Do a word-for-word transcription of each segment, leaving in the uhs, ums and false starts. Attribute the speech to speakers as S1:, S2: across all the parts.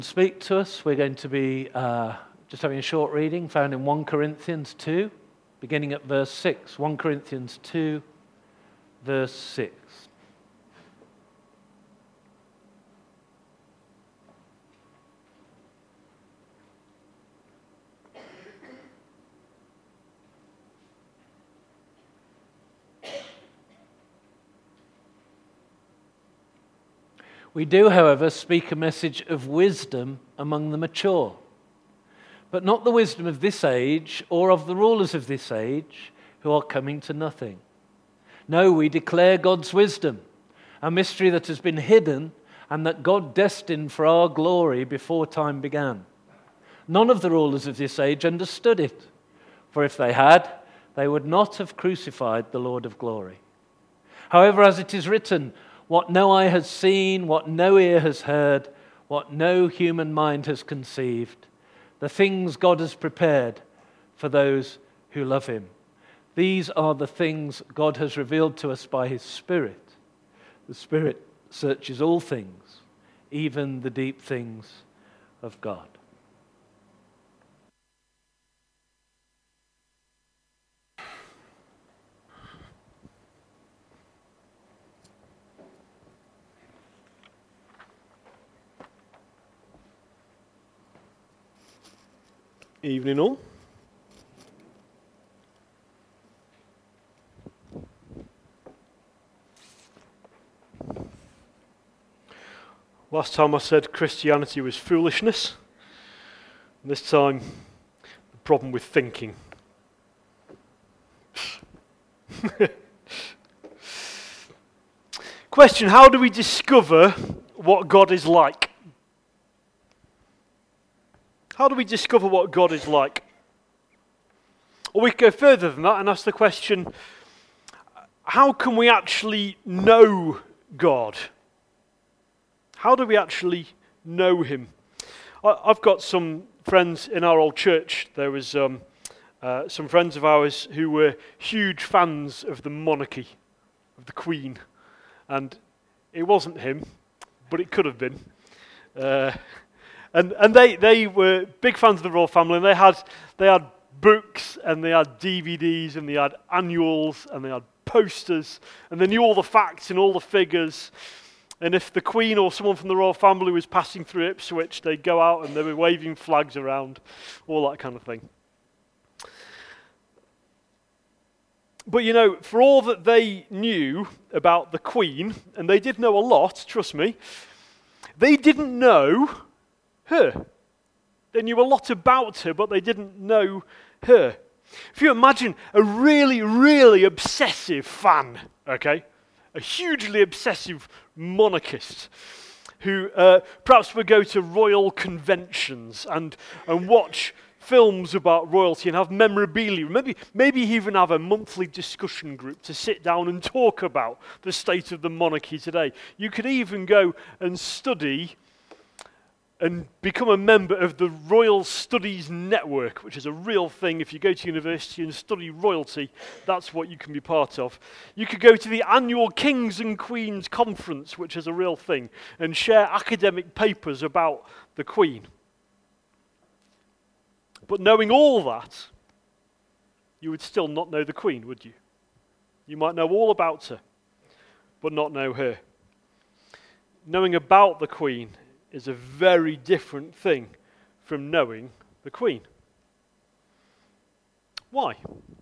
S1: Speak to us. We're going to be uh, just having a short reading found in First Corinthians two, beginning at verse six. First Corinthians two, verse six. We do, however, speak a message of wisdom among the mature, but not the wisdom of this age or of the rulers of this age who are coming to nothing. No, we declare God's wisdom, a mystery that has been hidden and that God destined for our glory before time began. None of the rulers of this age understood it, for if they had, they would not have crucified the Lord of glory. However, as it is written, what no eye has seen, what no ear has heard, what no human mind has conceived, the things God has prepared for those who love him. These are the things God has revealed to us by his Spirit. The Spirit searches all things, even the deep things of God.
S2: Evening all. Last time I said Christianity was foolishness. This time, the problem with thinking. Question, how do we discover what God is like? How do we discover what God is like? Or we could go further than that and ask the question, how can we actually know God? How do we actually know him? I've got some friends in our old church. There was um, uh, some friends of ours who were huge fans of the monarchy, of the Queen. And it wasn't him, but it could have been. Uh, And and they, they were big fans of the royal family, and they had they had books, and they had D V Ds, and they had annuals, and they had posters, and they knew all the facts and all the figures. And if the Queen or someone from the royal family was passing through Ipswich, they'd go out and they were waving flags around, all that kind of thing. But you know, for all that they knew about the Queen, and they did know a lot, trust me, they didn't know her. They knew a lot about her, but they didn't know her. If you imagine a really, really obsessive fan, okay, a hugely obsessive monarchist who uh, perhaps would go to royal conventions and, and watch films about royalty and have memorabilia, maybe, maybe even have a monthly discussion group to sit down and talk about the state of the monarchy today. You could even go and study and become a member of the Royal Studies Network, which is a real thing. If you go to university and study royalty, that's what you can be part of. You could go to the annual Kings and Queens Conference, which is a real thing, and share academic papers about the Queen. But knowing all that, you would still not know the Queen, would you? You might know all about her, but not know her. Knowing about the Queen is a very different thing from knowing the Queen. Why?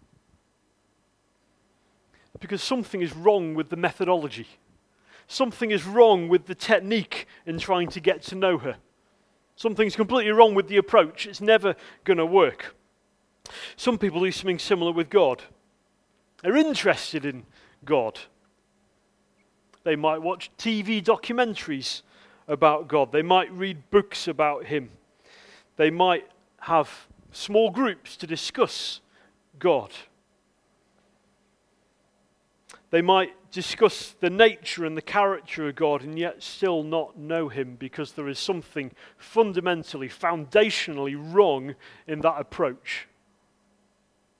S2: Because something is wrong with the methodology. Something is wrong with the technique in trying to get to know her. Something's completely wrong with the approach. It's never going to work. Some people do something similar with God. They're interested in God. They might watch T V documentaries about God. They might read books about him. They might have small groups to discuss God. They might discuss the nature and the character of God and yet still not know him because there is something fundamentally, foundationally wrong in that approach.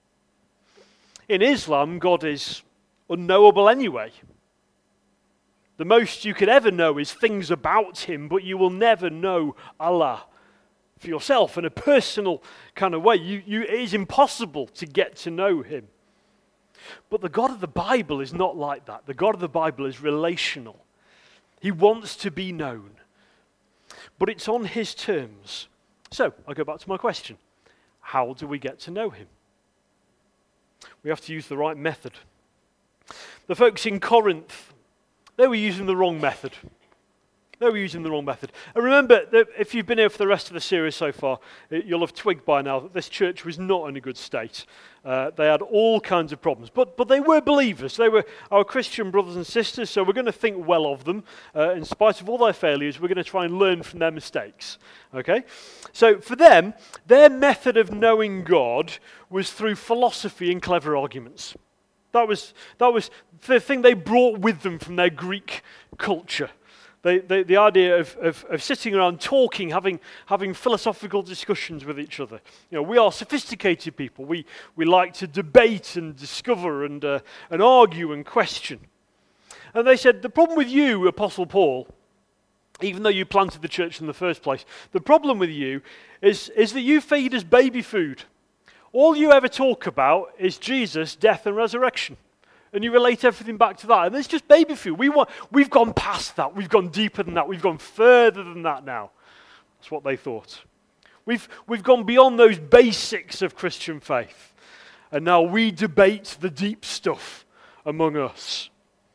S2: In Islam, God is unknowable anyway. The most you could ever know is things about him, but you will never know Allah for yourself in a personal kind of way. You, you, it is impossible to get to know him. But the God of the Bible is not like that. The God of the Bible is relational. He wants to be known. But it's on his terms. So, I go back to my question. How do we get to know him? We have to use the right method. The folks in Corinth, they were using the wrong method. They were using the wrong method. And remember, that if you've been here for the rest of the series so far, you'll have twigged by now that this church was not in a good state. Uh, they had all kinds of problems. But but they were believers. They were our Christian brothers and sisters, so we're going to think well of them. Uh, in spite of all their failures, we're going to try and learn from their mistakes. Okay? So for them, their method of knowing God was through philosophy and clever arguments. That was, that was the thing they brought with them from their Greek culture. They, they, the idea of, of, of sitting around talking, having, having philosophical discussions with each other. You know, we are sophisticated people. We, we like to debate and discover and, uh, and argue and question. And they said, the problem with you, Apostle Paul, even though you planted the church in the first place, the problem with you is, is that you feed us baby food. All you ever talk about is Jesus, death and resurrection. And you relate everything back to that. And it's just baby food. We want, we've gone past that. We've gone deeper than that. We've gone further than that now. That's what they thought. We've, we've gone beyond those basics of Christian faith. And now we debate the deep stuff among us.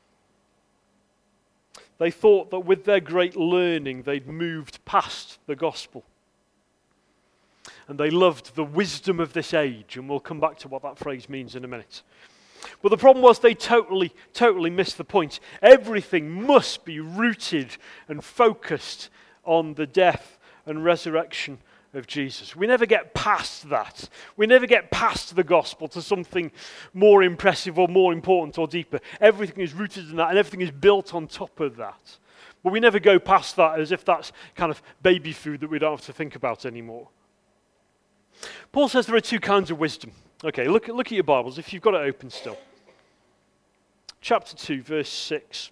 S2: They thought that with their great learning, they'd moved past the gospel. And they loved the wisdom of this age. And we'll come back to what that phrase means in a minute. But the problem was they totally, totally missed the point. Everything must be rooted and focused on the death and resurrection of Jesus. We never get past that. We never get past the gospel to something more impressive or more important or deeper. Everything is rooted in that and everything is built on top of that. But we never go past that as if that's kind of baby food that we don't have to think about anymore. Paul says there are two kinds of wisdom. Okay, look at, look at your Bibles, if you've got it open still. Chapter two, verse six.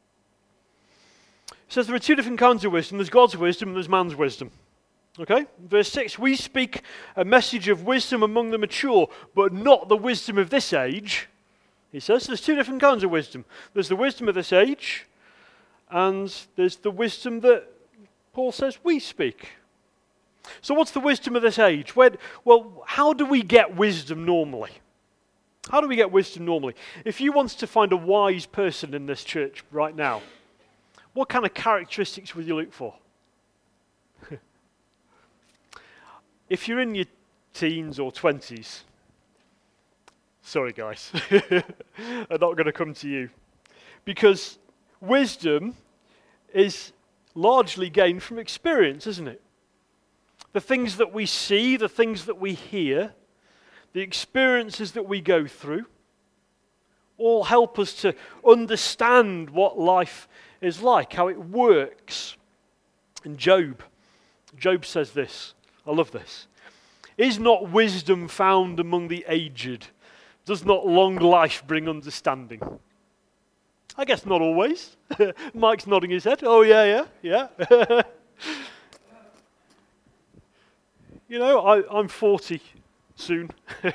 S2: It says there are two different kinds of wisdom. There's God's wisdom and there's man's wisdom. Okay, verse six. We speak a message of wisdom among the mature, but not the wisdom of this age. He says there's two different kinds of wisdom. There's the wisdom of this age, and there's the wisdom that Paul says we speak. So what's the wisdom of this age? Where, well, how do we get wisdom normally? How do we get wisdom normally? If you want to find a wise person in this church right now, what kind of characteristics would you look for? If you're in your teens or twenties, sorry guys, I'm not going to come to you. Because wisdom is largely gained from experience, isn't it? The things that we see, the things that we hear, the experiences that we go through, all help us to understand what life is like, how it works. And Job, Job says this, I love this. Is not wisdom found among the aged? Does not long life bring understanding? I guess not always. Mike's nodding his head. Oh yeah, yeah, yeah. You know, I, I'm forty soon.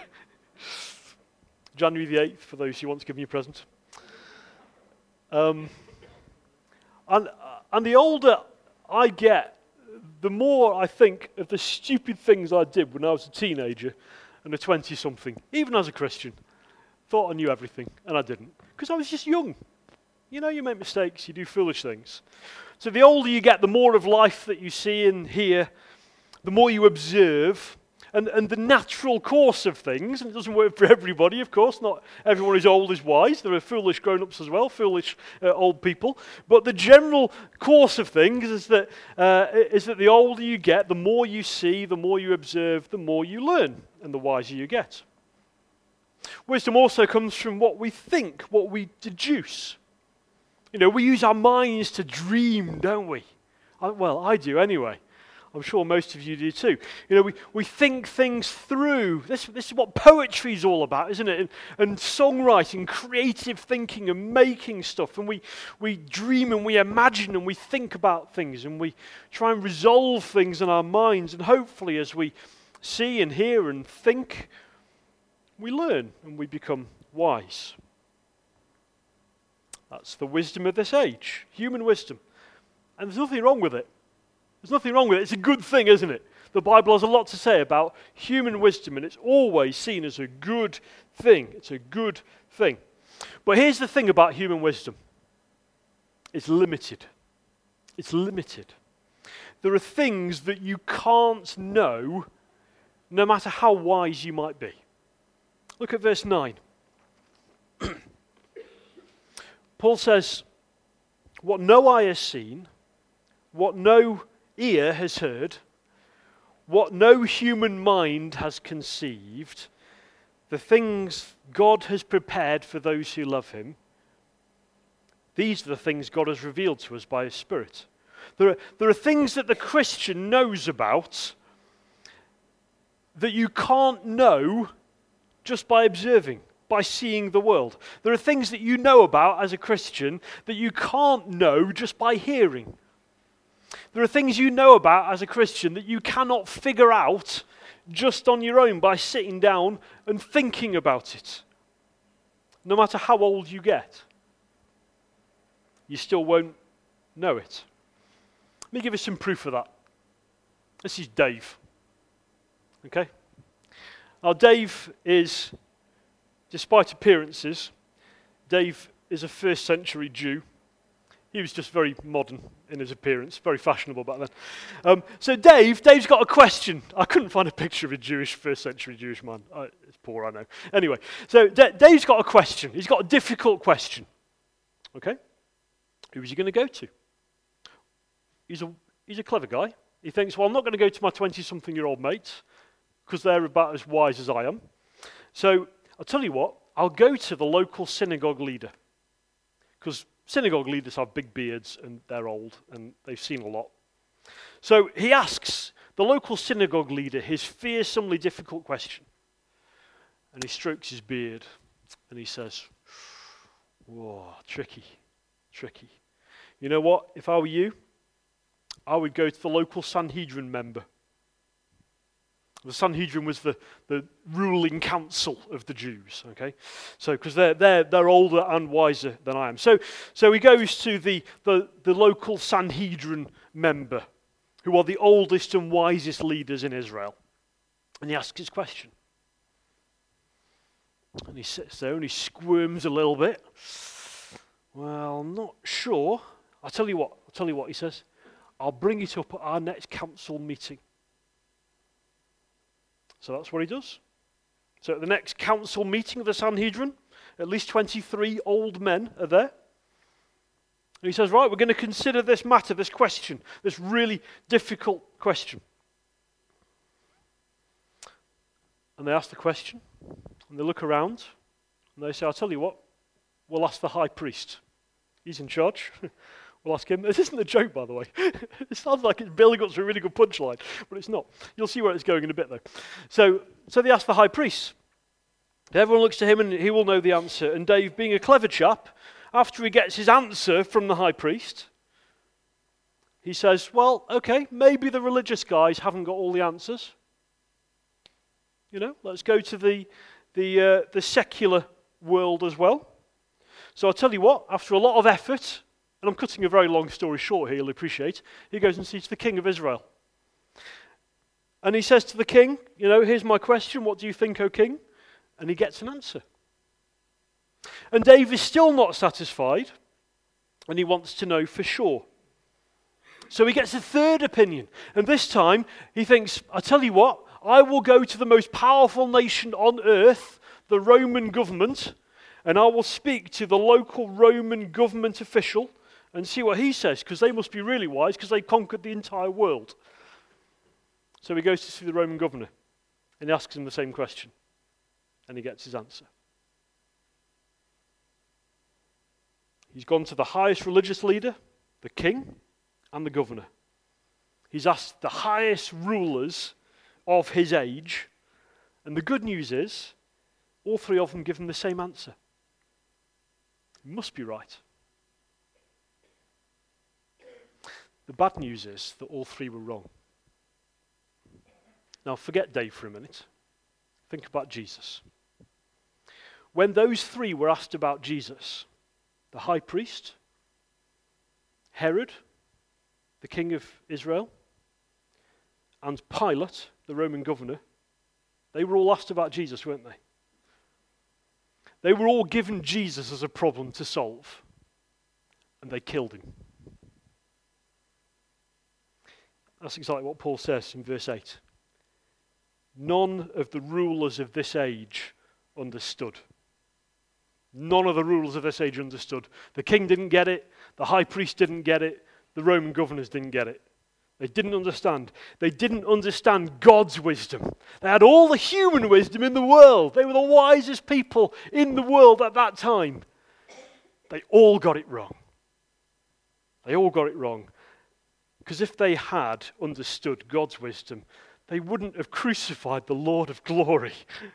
S2: January the eighth, for those who want to give me a present. Um, and, and the older I get, the more I think of the stupid things I did when I was a teenager and a twenty-something, even as a Christian. Thought I knew everything, and I didn't. Because I was just young. You know, you make mistakes, you do foolish things. So the older you get, the more of life that you see and hear, the more you observe, and, and the natural course of things, and it doesn't work for everybody, of course, not everyone who's old is wise, there are foolish grown-ups as well, foolish uh, old people, but the general course of things is that, uh, is that the older you get, the more you see, the more you observe, the more you learn, and the wiser you get. Wisdom also comes from what we think, what we deduce. You know, we use our minds to dream, don't we? I, well, I do anyway. I'm sure most of you do too. You know, we, we think things through. This, this is what poetry is all about, isn't it? And, and songwriting, creative thinking and making stuff. And we, we dream and we imagine and we think about things and we try and resolve things in our minds. And hopefully as we see and hear and think, we learn and we become wise. That's the wisdom of this age, human wisdom. And there's nothing wrong with it. There's nothing wrong with it. It's a good thing, isn't it? The Bible has a lot to say about human wisdom, and it's always seen as a good thing. It's a good thing. But here's the thing about human wisdom. It's limited. It's limited. There are things that you can't know no matter how wise you might be. Look at verse nine. Paul says, what no eye has seen, what no ear has heard, what no human mind has conceived, the things God has prepared for those who love him, these are the things God has revealed to us by his Spirit. There are, there are things that the Christian knows about that you can't know just by observing, by seeing the world. There are things that you know about as a Christian that you can't know just by hearing. There are things you know about as a Christian that you cannot figure out just on your own by sitting down and thinking about it. No matter how old you get, you still won't know it. Let me give you some proof of that. This is Dave. Okay? Now, Dave is, despite appearances, Dave is a first century Jew. He was just very modern in his appearance, very fashionable back then. Um, so Dave, Dave's got a question. I couldn't find a picture of a Jewish, first century Jewish man. I, it's poor, I know. Anyway, so D- Dave's got a question. He's got a difficult question. Okay? Who is he going to go to? He's a, he's a clever guy. He thinks, well, I'm not going to go to my twenty-something-year-old mates because they're about as wise as I am. So I'll tell you what, I'll go to the local synagogue leader, because synagogue leaders have big beards and they're old and they've seen a lot. So he asks the local synagogue leader his fearsomely difficult question. And he strokes his beard and he says, whoa, tricky, tricky. You know what? If I were you, I would go to the local Sanhedrin member. The Sanhedrin was the, the ruling council of the Jews, okay? So, because they're, they're, they're older and wiser than I am. So, so he goes to the, the, the local Sanhedrin member, who are the oldest and wisest leaders in Israel. And he asks his question. And he sits there and he squirms a little bit. Well, I'm not sure. I'll tell you what, I'll tell you what, he says. I'll bring it up at our next council meeting. So that's what he does. So at the next council meeting of the Sanhedrin, at least twenty-three old men are there. And he says, right, we're going to consider this matter, this question, this really difficult question. And they ask the question, and they look around, and they say, I'll tell you what, we'll ask the high priest. He's in charge. We'll ask him. This isn't a joke, by the way. It sounds like it's building up to a really good punchline, but it's not. You'll see where it's going in a bit, though. So, so they ask the high priest. Everyone looks to him, and he will know the answer. And Dave, being a clever chap, after he gets his answer from the high priest, he says, well, okay, maybe the religious guys haven't got all the answers. You know, let's go to the, the, uh, the secular world as well. So I'll tell you what, after a lot of effort, and I'm cutting a very long story short here, you'll appreciate, he goes and sees the king of Israel. And he says to the king, you know, here's my question, what do you think, O king? And he gets an answer. And Dave is still not satisfied, and he wants to know for sure. So he gets a third opinion, and this time he thinks, I tell you what, I will go to the most powerful nation on earth, the Roman government, and I will speak to the local Roman government official and see what he says, because they must be really wise, because they conquered the entire world. So he goes to see the Roman governor, and he asks him the same question, and he gets his answer. He's gone to the highest religious leader, the king, and the governor. He's asked the highest rulers of his age, and the good news is, all three of them give him the same answer. It must be right. The bad news is that all three were wrong. Now forget Dave for a minute. Think about Jesus. When those three were asked about Jesus, the high priest, Herod, the king of Israel, and Pilate, the Roman governor, they were all asked about Jesus, weren't they? They were all given Jesus as a problem to solve, and they killed him. That's exactly what Paul says in verse eight. None of the rulers of this age understood. None of the rulers of this age understood. The king didn't get it. The high priest didn't get it. The Roman governors didn't get it. They didn't understand. They didn't understand God's wisdom. They had all the human wisdom in the world. They were the wisest people in the world at that time. They all got it wrong. They all got it wrong. Because if they had understood God's wisdom, they wouldn't have crucified the Lord of glory.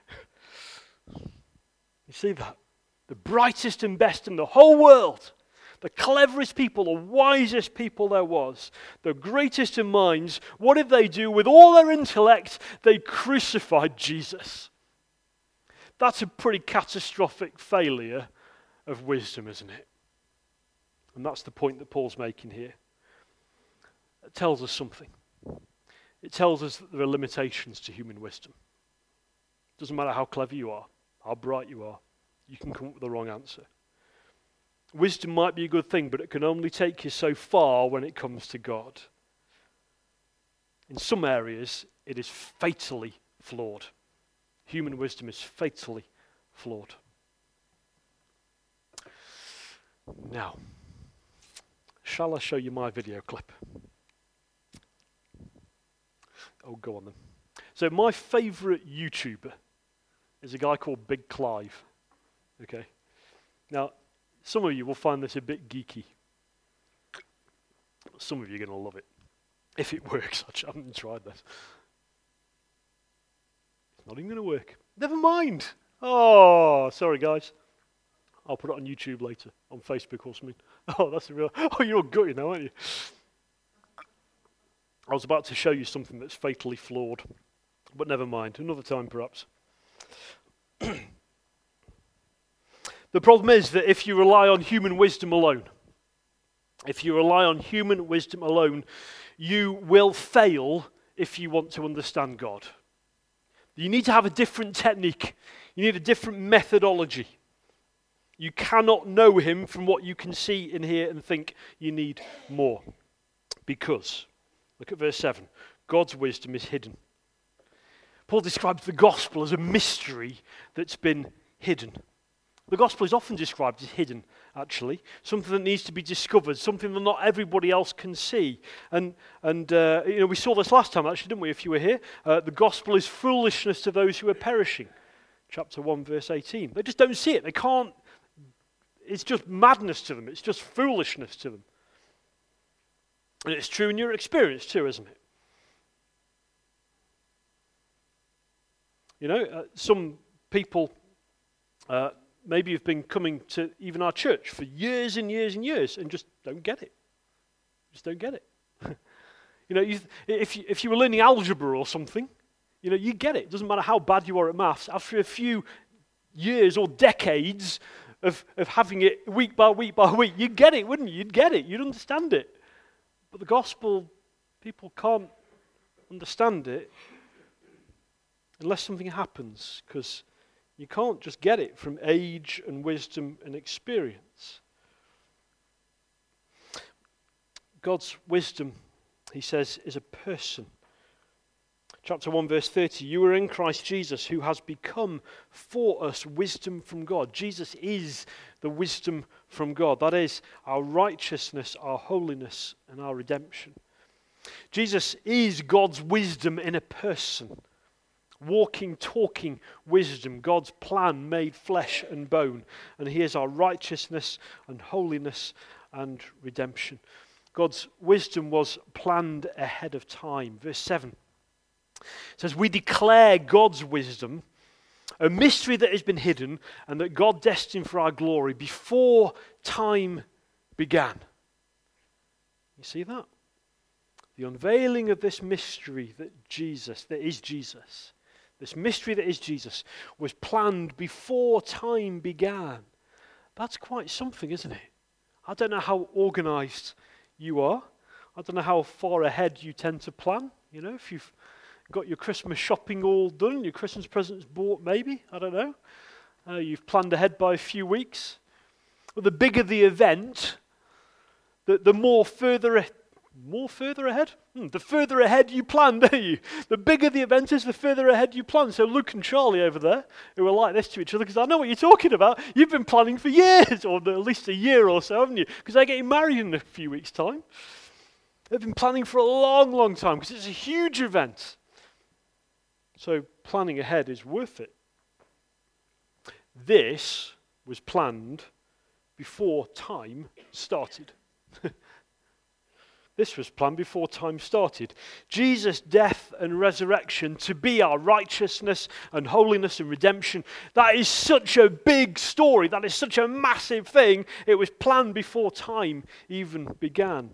S2: You see that? The brightest and best in the whole world, the cleverest people, the wisest people there was, the greatest in minds, what did they do? With all their intellect, they crucified Jesus. That's a pretty catastrophic failure of wisdom, isn't it? And that's the point that Paul's making here. It tells us something. It tells us that there are limitations to human wisdom. It doesn't matter how clever you are, how bright you are, you can come up with the wrong answer. Wisdom might be a good thing, but it can only take you so far when it comes to God. In some areas, it is fatally flawed. Human wisdom is fatally flawed. Now, shall I show you my video clip? Oh, go on then. So my favourite YouTuber is a guy called Big Clive. Okay. Now, some of you will find this a bit geeky. Some of you are going to love it. If it works, I haven't tried this. It's not even going to work. Never mind. Oh, sorry guys. I'll put it on YouTube later, on Facebook or something. Oh, that's a real... Oh, you're all gutted now, aren't you? I was about to show you something that's fatally flawed. But never mind. Another time, perhaps. The problem is that if you rely on human wisdom alone, if you rely on human wisdom alone, you will fail if you want to understand God. You need to have a different technique. You need a different methodology. You cannot know him from what you can see and hear and think. You need more. Because, look at verse seven, God's wisdom is hidden. Paul describes the gospel as a mystery that's been hidden. The gospel is often described as hidden, actually. Something that needs to be discovered, something that not everybody else can see. And, and uh, you know, we saw this last time, actually, didn't we, if you were here? Uh, the gospel is foolishness to those who are perishing. Chapter one, verse eighteen. They just don't see it. They can't. It's just madness to them. It's just foolishness to them. And it's true in your experience too, isn't it? You know, uh, some people... Uh, Maybe you've been coming to even our church for years and years and years and just don't get it. Just don't get it. you know, you, if, you, if you were learning algebra or something, you know, you get it. It doesn't matter how bad you are at maths. After a few years or decades of, of having it week by week by week, you'd get it, wouldn't you? You'd get it. You'd understand it. But the gospel, people can't understand it unless something happens, because you can't just get it from age and wisdom and experience. God's wisdom, he says, is a person. Chapter one, verse thirty, you are in Christ Jesus, who has become for us wisdom from God. Jesus is the wisdom from God. That is our righteousness, our holiness, and our redemption. Jesus is God's wisdom in a person. Walking, talking wisdom, God's plan made flesh and bone. And he is our righteousness and holiness and redemption. God's wisdom was planned ahead of time. Verse seven says, we declare God's wisdom, a mystery that has been hidden and that God destined for our glory before time began. You see that? The unveiling of this mystery that Jesus, that is Jesus, this mystery that is Jesus, was planned before time began. That's quite something, isn't it? I don't know how organized you are. I don't know how far ahead you tend to plan. You know, if you've got your Christmas shopping all done, your Christmas presents bought maybe, I don't know. Uh, you've planned ahead by a few weeks. Well, the bigger the event, the, the more further a, more further ahead? Hmm, the further ahead you plan, don't you? The bigger the event is, the further ahead you plan. So Luke and Charlie over there, who are like this to each other, because I know what you're talking about. You've been planning for years, or at least a year or so, haven't you? Because they're getting married in a few weeks' time. They've been planning for a long, long time, because it's a huge event. So planning ahead is worth it. This was planned before time started. This was planned before time started. Jesus' death and resurrection to be our righteousness and holiness and redemption. That is such a big story. That is such a massive thing. It was planned before time even began.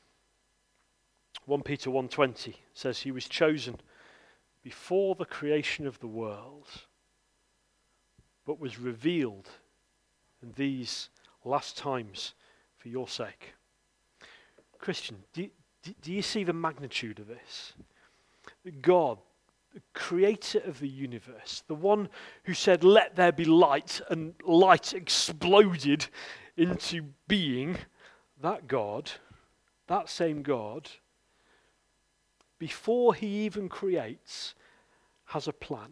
S2: First Peter one twenty says he was chosen before the creation of the world, but was revealed in these last times for your sake. Christian, do, do, do you see the magnitude of this? God, the creator of the universe, the one who said, let there be light, and light exploded into being, that God, that same God, before he even creates, has a plan.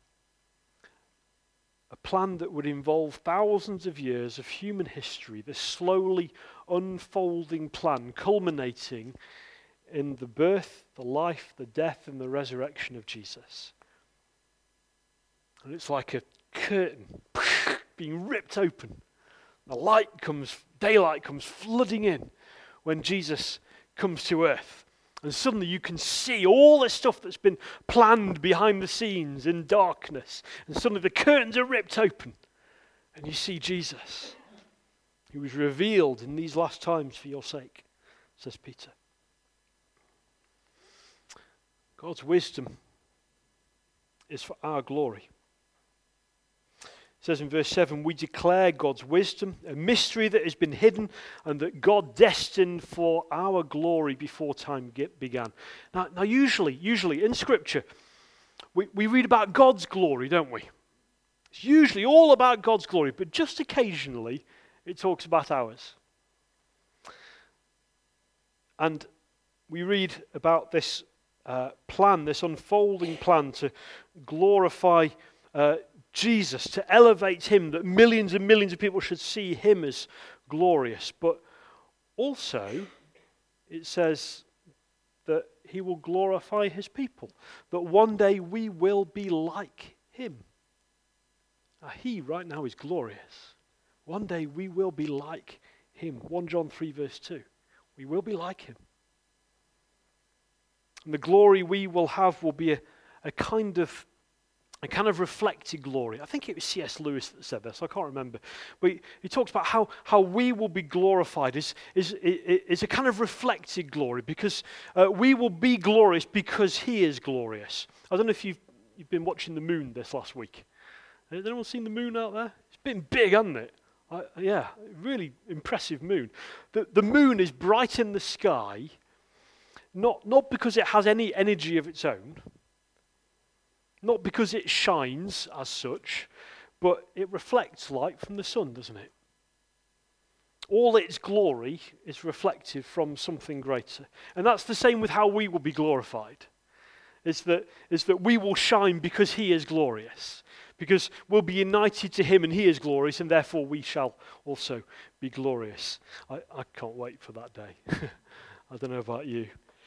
S2: A plan that would involve thousands of years of human history, this slowly unfolding plan culminating in the birth, the life, the death, and the resurrection of Jesus. And it's like a curtain being ripped open. The light comes, daylight comes flooding in when Jesus comes to earth. And suddenly you can see all this stuff that's been planned behind the scenes in darkness. And suddenly the curtains are ripped open. And you see Jesus, who was revealed in these last times for your sake, says Peter. God's wisdom is for our glory. It says in verse seven, we declare God's wisdom, a mystery that has been hidden and that God destined for our glory before time get, began. Now, now usually, usually in Scripture, we, we read about God's glory, don't we? It's usually all about God's glory, but just occasionally it talks about ours. And we read about this uh, plan, this unfolding plan to glorify uh, Jesus, to elevate him, that millions and millions of people should see him as glorious. But also, it says that he will glorify his people, that one day we will be like him. Now, he right now is glorious. One day we will be like him. First John three verse two. We will be like him. And the glory we will have will be a, a kind of A kind of reflected glory. I think it was C S Lewis that said this, I can't remember. But he, he talks about how, how we will be glorified is, is, is a kind of reflected glory, because uh, we will be glorious because he is glorious. I don't know if you've, you've been watching the moon this last week. Has anyone seen the moon out there? It's been big, hasn't it? I, yeah, really impressive moon. The, the moon is bright in the sky, not, not because it has any energy of its own, not because it shines as such, but it reflects light from the sun, doesn't it? All its glory is reflected from something greater. And that's the same with how we will be glorified. Is that, is that we will shine because he is glorious. Because we'll be united to him and he is glorious, and therefore we shall also be glorious. I, I can't wait for that day. I don't know about you.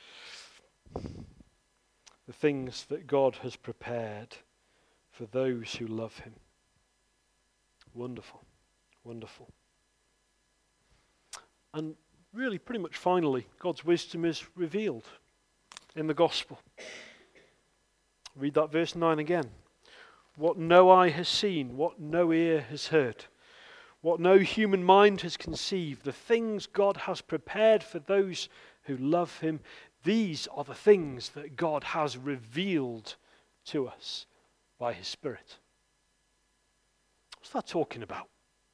S2: The things that God has prepared for those who love him. Wonderful, wonderful. And really pretty much finally, God's wisdom is revealed in the gospel. Read that verse nine again. What no eye has seen, what no ear has heard, what no human mind has conceived, the things God has prepared for those who love him, these are the things that God has revealed to us by his Spirit. What's that talking about?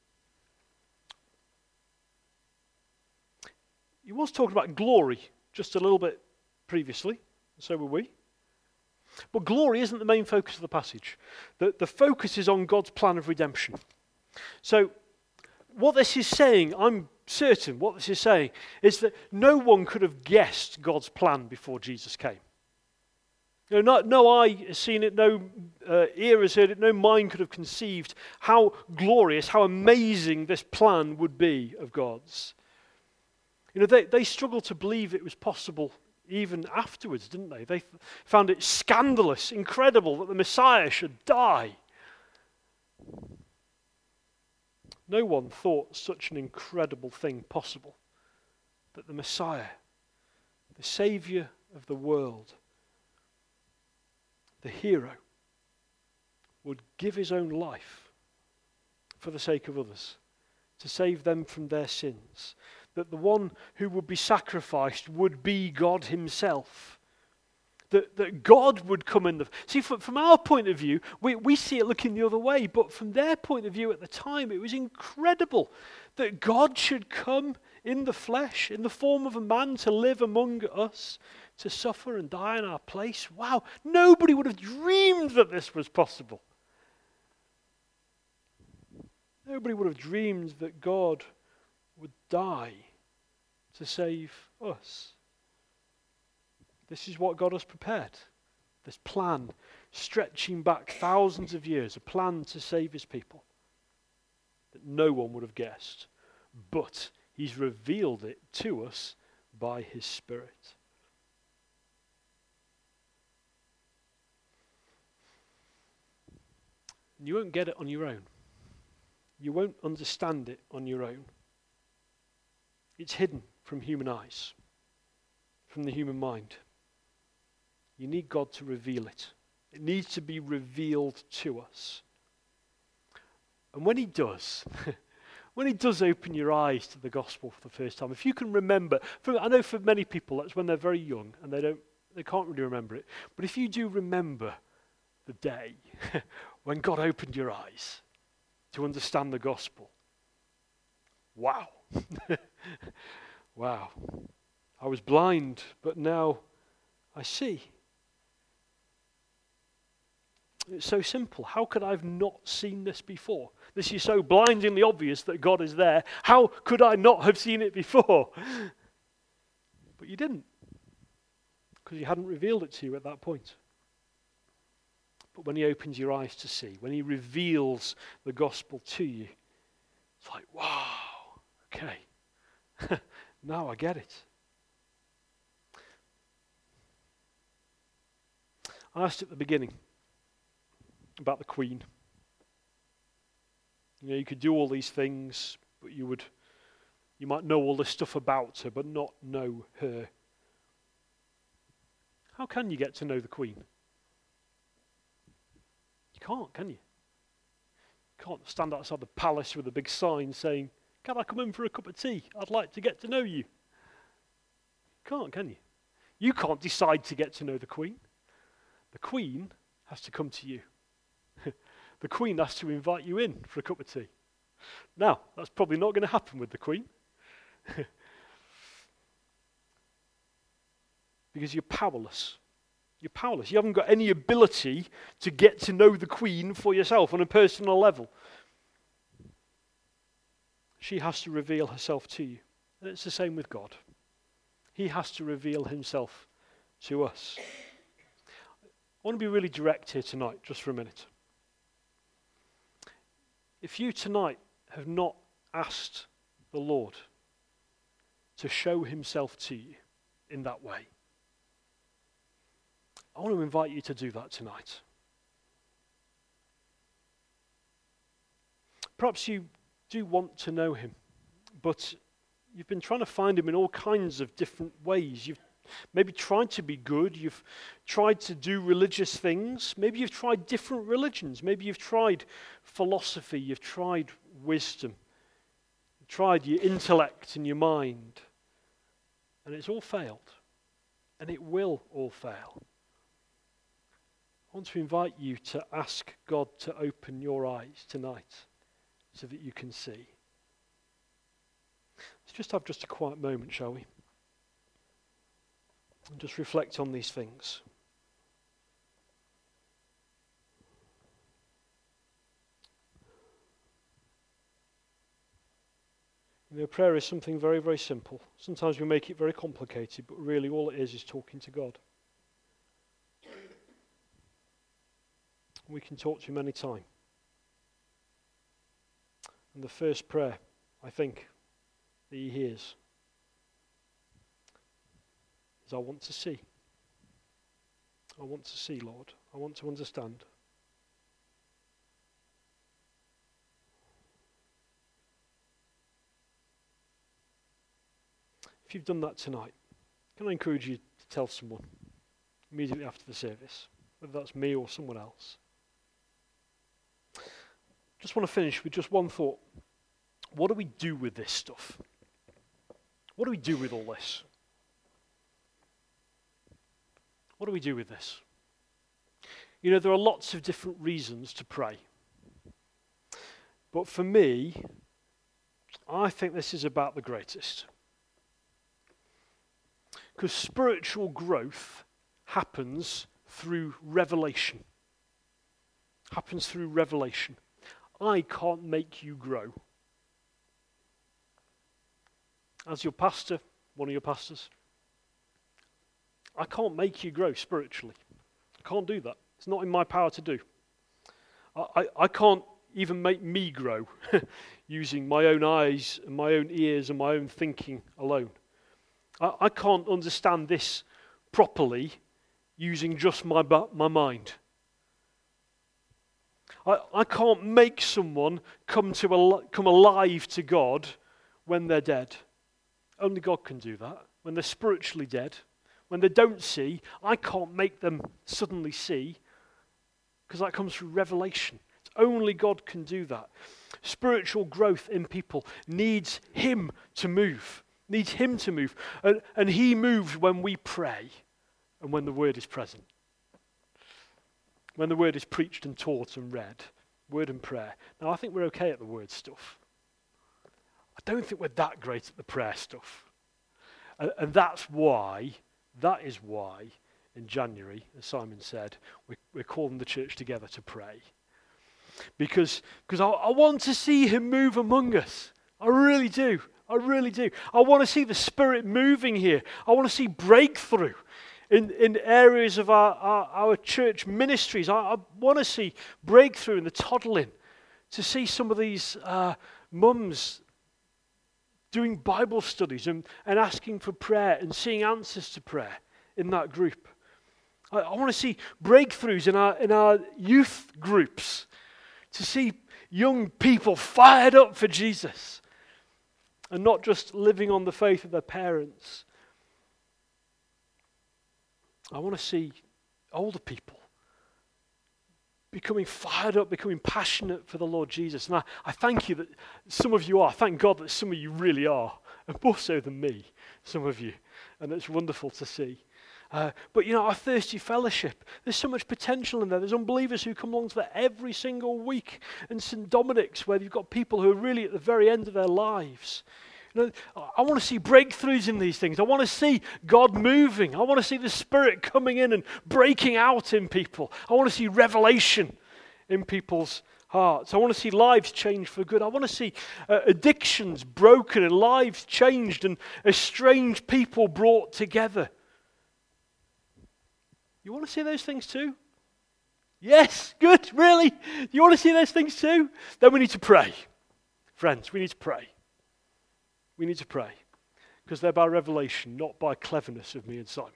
S2: He was talking about glory just a little bit previously, so were we. But glory isn't the main focus of the passage. The, the focus is on God's plan of redemption. So what this is saying, I'm certain what this is saying, is that no one could have guessed God's plan before Jesus came. You know, no, no eye has seen it, no uh, ear has heard it, no mind could have conceived how glorious, how amazing this plan would be of God's. You know, they, they struggled to believe it was possible even afterwards, didn't they? They found it scandalous, incredible that the Messiah should die. No one thought such an incredible thing possible, that the Messiah, the Saviour of the world, the hero, would give his own life for the sake of others, to save them from their sins. That the one who would be sacrificed would be God himself. That, that God would come in the... See, from, from our point of view, we, we see it looking the other way, but from their point of view at the time, it was incredible that God should come in the flesh, in the form of a man, to live among us, to suffer and die in our place. Wow, nobody would have dreamed that this was possible. Nobody would have dreamed that God would die to save us. This is what God has prepared. This plan stretching back thousands of years, a plan to save his people that no one would have guessed. But he's revealed it to us by his Spirit. And you won't get it on your own. You won't understand it on your own. It's hidden from human eyes, from the human mind. You need God to reveal it. It needs to be revealed to us. And when he does, when he does open your eyes to the gospel for the first time, if you can remember, for, I know for many people that's when they're very young and they don't, they can't really remember it. But if you do remember the day when God opened your eyes to understand the gospel, wow. Wow. I was blind, but now I see. It's so simple. How could I have not seen this before? This is so blindingly obvious that God is there. How could I not have seen it before? But you didn't, because he hadn't revealed it to you at that point. But when he opens your eyes to see, when he reveals the gospel to you, it's like, wow, okay. Now I get it. I asked at the beginning about the Queen. You know, you could do all these things, but you would, you might know all this stuff about her, but not know her. How can you get to know the Queen? You can't, can you? You can't stand outside the palace with a big sign saying, "Can I come in for a cup of tea? I'd like to get to know you." You can't, can you? You can't decide to get to know the Queen. The Queen has to come to you. The Queen has to invite you in for a cup of tea. Now, that's probably not going to happen with the Queen. Because you're powerless. You're powerless. You haven't got any ability to get to know the Queen for yourself on a personal level. She has to reveal herself to you. And it's the same with God. He has to reveal himself to us. I want to be really direct here tonight, just for a minute. If you tonight have not asked the Lord to show himself to you in that way, I want to invite you to do that tonight. Perhaps you do want to know him, but you've been trying to find him in all kinds of different ways. You've maybe tried to be good. You've tried to do religious things. Maybe you've tried different religions. Maybe you've tried philosophy. You've tried wisdom. You've tried your intellect and your mind. And it's all failed. And it will all fail. I want to invite you to ask God to open your eyes tonight so that you can see. Let's just have just a quiet moment, shall we? And just reflect on these things. You know, prayer is something very, very simple. Sometimes we make it very complicated, but really all it is is talking to God. We can talk to him any time. And the first prayer, I think, that he hears is, I want to see. I want to see, Lord. I want to understand. If you've done that tonight, can I encourage you to tell someone immediately after the service, whether that's me or someone else. Just want to finish with just one thought. What do we do with this stuff? What do we do with all this? What do we do with this? You know, there are lots of different reasons to pray. But for me, I think this is about the greatest. Because spiritual growth happens through revelation. Happens through revelation. I can't make you grow. As your pastor, one of your pastors, I can't make you grow spiritually. I can't do that. It's not in my power to do. I, I, I can't even make me grow using my own eyes and my own ears and my own thinking alone. I, I can't understand this properly using just my, my mind. I, I can't make someone come to al- come alive to God when they're dead. Only God can do that. When they're spiritually dead, when they don't see, I can't make them suddenly see, because that comes through revelation. It's only God can do that. Spiritual growth in people needs Him to move. Needs Him to move. And, and He moves when we pray and when the Word is present. When the Word is preached and taught and read. Word and prayer. Now, I think we're okay at the Word stuff. I don't think we're that great at the prayer stuff. And, and that's why, that is why, in January, as Simon said, we, we're calling the church together to pray. Because because I, I want to see Him move among us. I really do. I really do. I want to see the Spirit moving here. I want to see breakthrough in, in areas of our, our, our church ministries. I, I want to see breakthrough in the toddling. To see some of these uh, mums doing Bible studies and, and asking for prayer and seeing answers to prayer in that group. I, I want to see breakthroughs in our in our youth groups. To see young people fired up for Jesus and not just living on the faith of their parents. I want to see older people becoming fired up, becoming passionate for the Lord Jesus. And I, I thank you that some of you are. Thank God that some of you really are. And more so than me, some of you. And it's wonderful to see. Uh, but you know, our Thirsty Fellowship, there's so much potential in there. There's unbelievers who come along to that every single week. And Saint Dominic's, where you've got people who are really at the very end of their lives. You know, I want to see breakthroughs in these things. I want to see God moving. I want to see the Spirit coming in and breaking out in people. I want to see revelation in people's hearts. I want to see lives changed for good. I want to see uh, addictions broken and lives changed and estranged people brought together. You want to see those things too? Yes, good, really? You want to see those things too? Then we need to pray. Friends, we need to pray. We need to pray. Because they're by revelation, not by cleverness of me and Simon.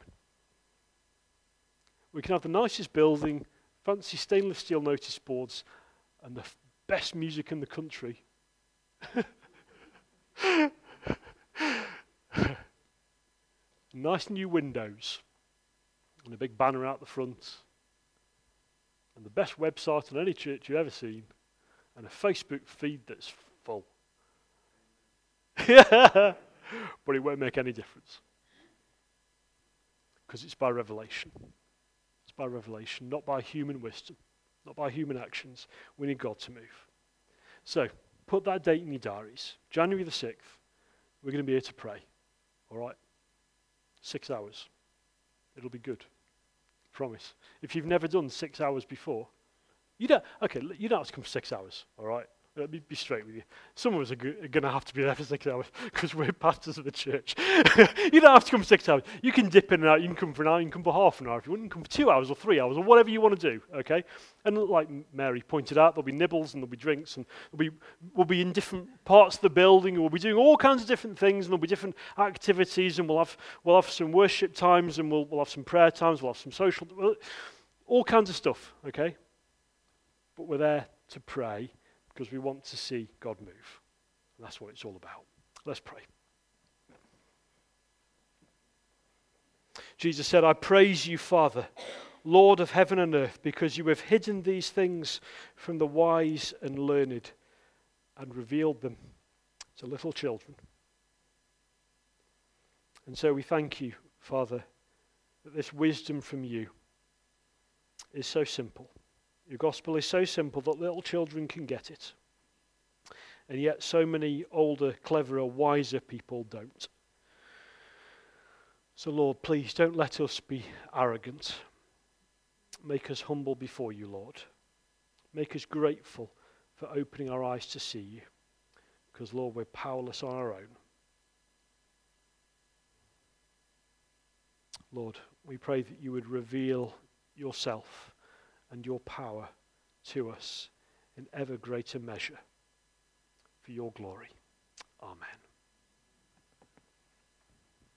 S2: We can have the nicest building, fancy stainless steel notice boards, and the f- best music in the country. nice new windows, and a big banner out the front, and the best website on any church you've ever seen, and a Facebook feed that's full. But it won't make any difference. Because it's by revelation. It's by revelation, not by human wisdom, not by human actions. We need God to move. So, put that date in your diaries. January the sixth, we're going to be here to pray. All right? Six hours. It'll be good. Promise. If you've never done six hours before, you don't, okay, you don't have to come for six hours, all right? Let me be straight with you. Some of us are, go- are going to have to be there for six hours because we're pastors of the church. You don't have to come for six hours. You can dip in and out. You can come for an hour. You can come for half an hour if you want. You can come for two hours or three hours or whatever you want to do, okay? And like Mary pointed out, there'll be nibbles and there'll be drinks and there'll be, we'll be in different parts of the building and we'll be doing all kinds of different things and there'll be different activities and we'll have we'll have some worship times and we'll, we'll have some prayer times. We'll have some social, all kinds of stuff, okay? But we're there to pray because we want to see God move. And that's what it's all about. Let's pray. Jesus said, I praise you, Father, Lord of heaven and earth, because you have hidden these things from the wise and learned and revealed them to little children. And so we thank you, Father, that this wisdom from you is so simple. Your gospel is so simple that little children can get it. And yet so many older, cleverer, wiser people don't. So Lord, please don't let us be arrogant. Make us humble before you, Lord. Make us grateful for opening our eyes to see you. Because Lord, we're powerless on our own. Lord, we pray that you would reveal yourself and your power to us in ever greater measure for your glory. Amen.